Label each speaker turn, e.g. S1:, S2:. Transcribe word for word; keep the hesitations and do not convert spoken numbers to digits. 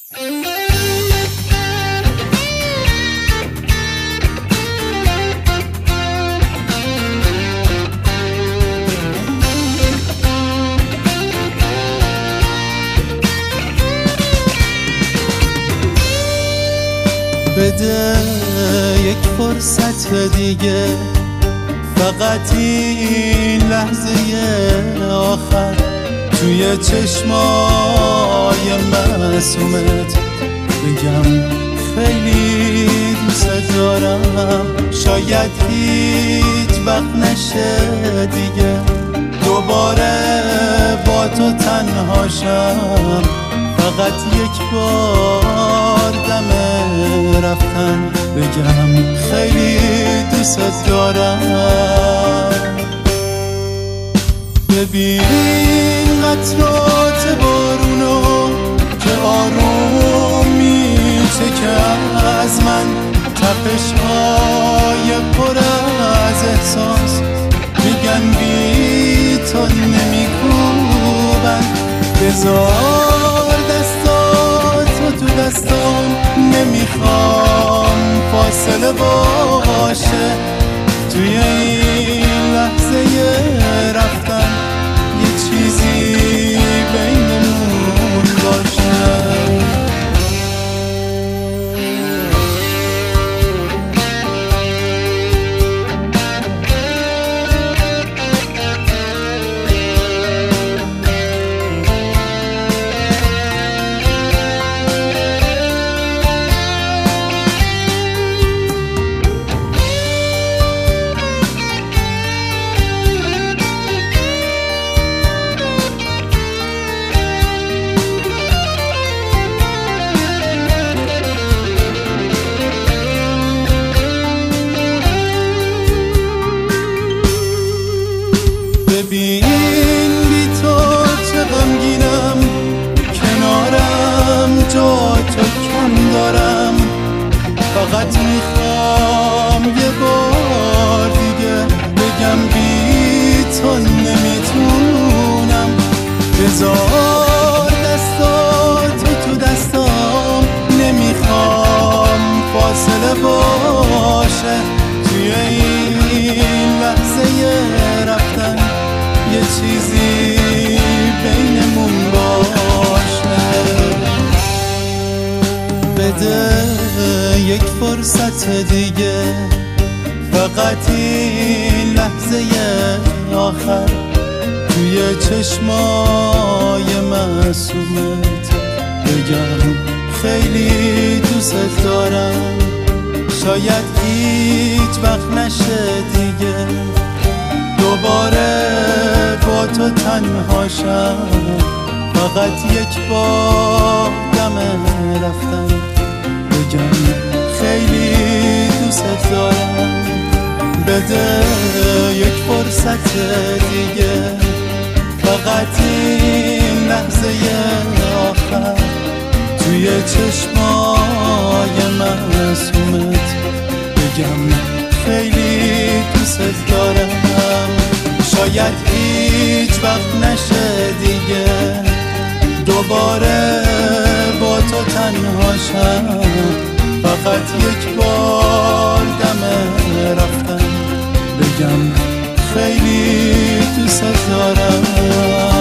S1: بده یک فرصت دیگه، فقط این لحظه آخر توی چشمای معصومت بگم خیلی دوست دارم. شاید هیچ وقت نشه دیگه دوباره با تو تنهاشم، فقط یک بار دم رفتن بگم خیلی دوست دارم. ببین قطرات بارونو که آروم میشه که از من، تپش‌های پر از احساس میگن بی تو نمیکوبن. بذار دستاتو تو دستام، نمیخوام فاصله باشه توی این لحظه رفتن، یه چیزی بینمون باشه. ببین بی تو چه غمگینم، کنارم جا تو کم دارم. فقط میخوام یه بار دیگه بگم بی تو نمیتونم. بذار دستاتو تو دستام، نمیخوام فاصله باشه توی این لحظه رفتن، یه چیزی بینمون باشه. بده یک فرصت دیگه، فقط این لحظه آخر توی چشمای معصومت بگم خیلی دوست دارم. شاید هیچ وقت نشه دیگه دوباره با تو تنهاشم، فقط یک بار دم رفتن بگم خیلی دوست دارم. بده یک فرصت دیگه، فقط این لحظه آخر توی چشمای معصومت بگم خیلی دوست دارم. شاید هیچ وقت نشه دیگه دوباره با تو تنهاشم، فقط یک بار دم رفتن بگم خیلی دوست دارم.